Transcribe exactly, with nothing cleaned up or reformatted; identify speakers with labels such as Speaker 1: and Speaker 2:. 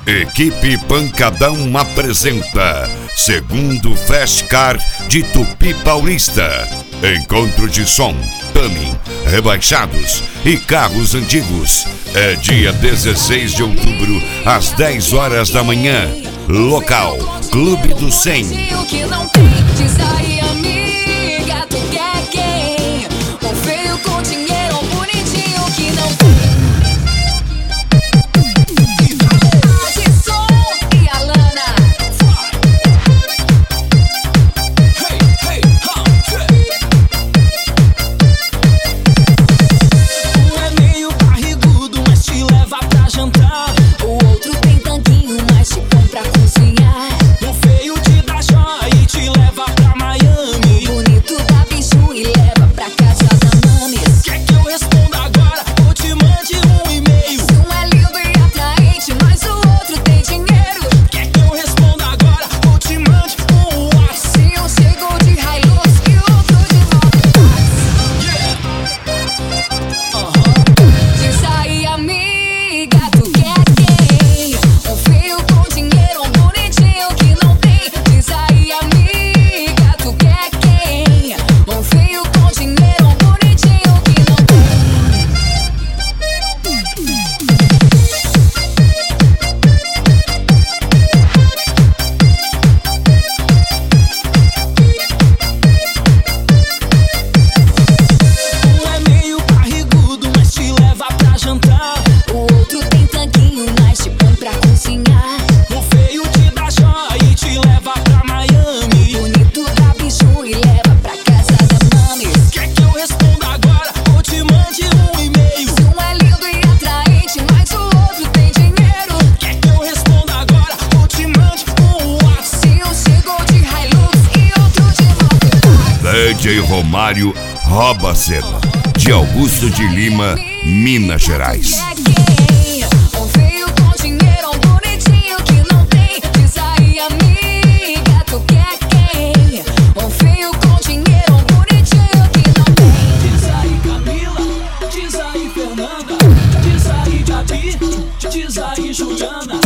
Speaker 1: Equipe Pancadão apresenta Segundo Festcar de Tupi Paulista. Encontro de som, tuning, rebaixados e carros antigos. É dia dezesseis de outubro, às dez horas da manhã. Local, Clube do cem. D J Romário rouba a cena, de Augusto de Lima, Minas Gerais.
Speaker 2: Um feio com dinheiro, um bonitinho que não tem. Diz aí, amiga, tu quer quem? Um feio com dinheiro, um bonitinho que não tem.
Speaker 3: Diz aí, Camila, diz aí, Fernanda, diz aí, Gabi, diz aí, Juliana.